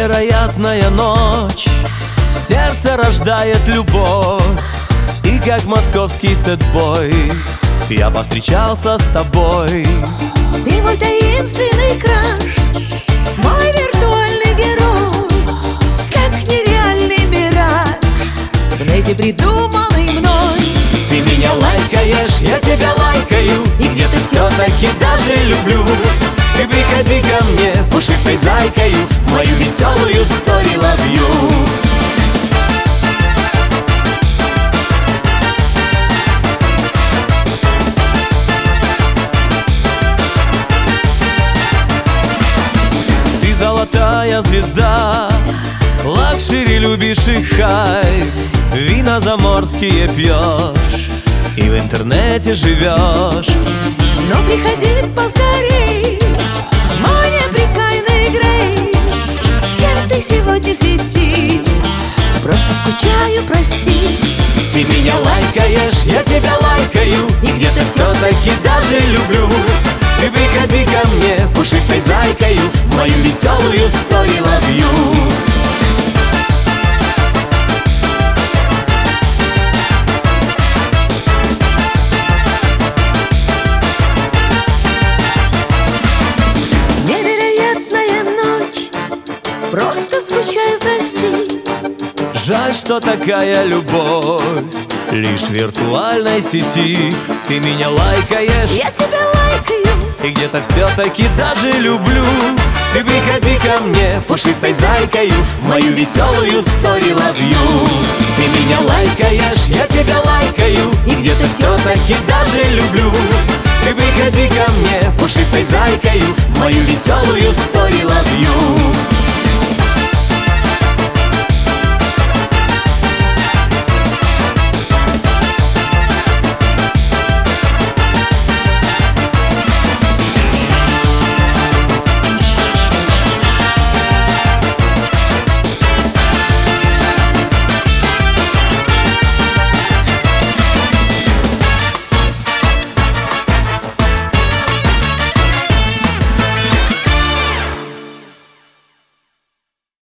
Невероятная ночь, сердце рождает любовь. И как московский сэтбой я повстречался с тобой. Ты мой таинственный краш, мой виртуальный герой, как нереальный мираж в нете придуманный мной. Ты меня лайкаешь, я тебя лайкаю, и где-то все-таки даже люблю. Ты приходи ко мне, пушистой зайкою, в мою веселую story love you. Ты золотая звезда, лакшери любишь и хайп, вина заморские пьешь и в интернете живешь. Но приходи поскорей, мой неприкаянный Грей. С кем ты сегодня в сети? Просто скучаю, прости. Ты меня лайкаешь, я тебя лайкаю, и где-то все-таки даже люблю. Ты приходи ко мне, пушистой зайкою, в мою веселую story love you. Просто скучаю, прости. Жаль, что такая любовь лишь в виртуальной сети. Ты меня лайкаешь, я тебя лайкаю, и где-то все-таки даже люблю. Ты приходи ко мне, пушистой зайкою, в мою веселую story love you. Ты меня лайкаешь, я тебя лайкаю, и где-то все-таки даже люблю. Ты приходи ко мне, пушистой зайкою, в мою веселую story love you.